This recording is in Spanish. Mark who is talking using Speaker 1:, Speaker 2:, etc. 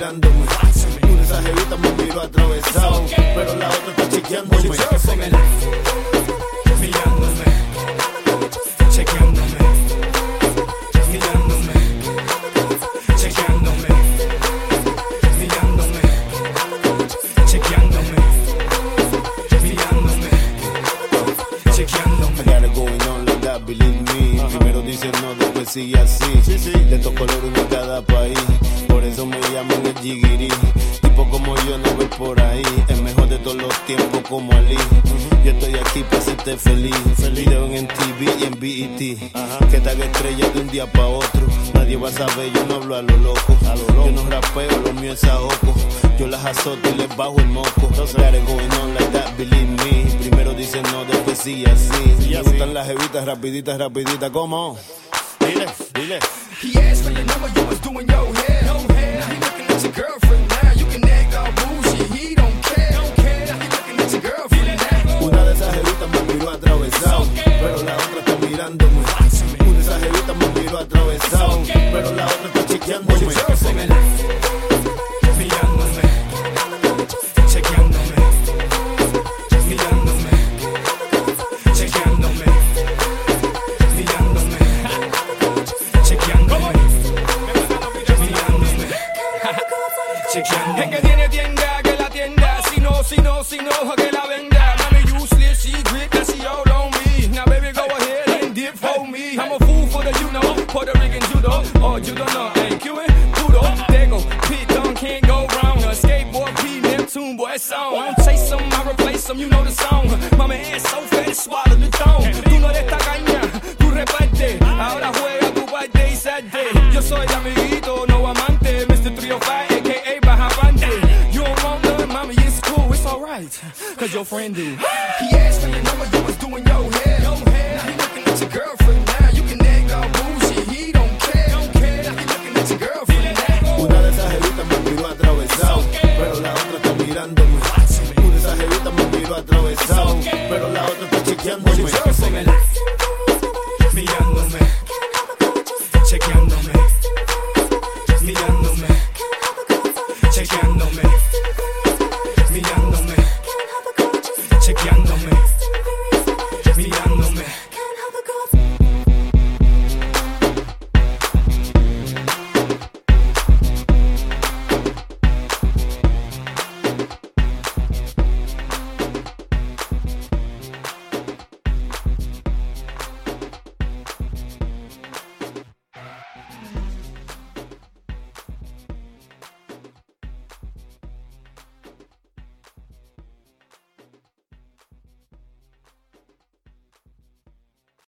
Speaker 1: mirándome. Una de esas jevitas me miró atravesado, pero la otra está chequeándome.
Speaker 2: Mirándome, chequeándome, mirándome, chequeándome, mirándome, chequeándome, mirándome, chequeándome.
Speaker 1: I got it going on like that, believe me. Primero dicen no, después sigue así. De estos colores de cada país, por eso me llaman el jiguirí. Tipo como yo no voy por ahí, el mejor de todos los tiempos como Ali. Yo estoy aquí para hacerte feliz. Video en TV y en BET. Que te haga estrella de un día pa' otro. Nadie va a saber, yo no hablo a lo loco. Yo no rapeo, lo mío es ahogo. Yo las azoto y les bajo el moco. Got it going on like that, believe me. Primero dicen no, después sí así. Me gustan las jevitas rapiditas, rapiditas, ¿cómo? Dile.
Speaker 2: He asked for your number, you was doing your hair. Now he looking at your girlfriend now. You can act all bullshit, he don't care. Now he looking at your girlfriend now.
Speaker 1: Una de esas jevitas me miró atravesado, pero la otra está mirándome. Una de esas jevitas me miró atravesado, pero la otra está chequeándome.
Speaker 2: Mirándome, chequeándome, mirándome, chequeándome, mirándome, chequeándome, mirándome, chequeándome. Es que tiene tienda, que la tienda. Si no, que la venda. Mami useless, she grip, that she all on me. Now baby go ahead and dip for me. I'm a fool for the Puerto Rican judo. Oh, you don't know, ain't Cuban, Kudo. Dago, Pete Dunne, can't go wrong. A skateboard, P, Neptune, boy, it's on. I don't chase them, I replace them, you know the song. Mama ass so fat, swallow the tone. Tú no eres tacaña, tú reparte. Ahora juega tu parte y salte. Yo soy el amiguito, no amante. Mr. 305, a.k.a. Bajapante. You don't want none, mommy, it's cool, it's alright. Cause your friend do. He asked for your number, you was doing your hair. Now he looking at your girlfriend now. You can act all bullshit, he don't care. Now he looking at your girlfriend now.
Speaker 1: Una de esas jevitas me miró atravesado, pero la otra está mirándome. Una de esas jevitas me miró atravesado, pero la otra está chequeándome.
Speaker 2: Mirándome, chequeándome, mirándome, chequeándome.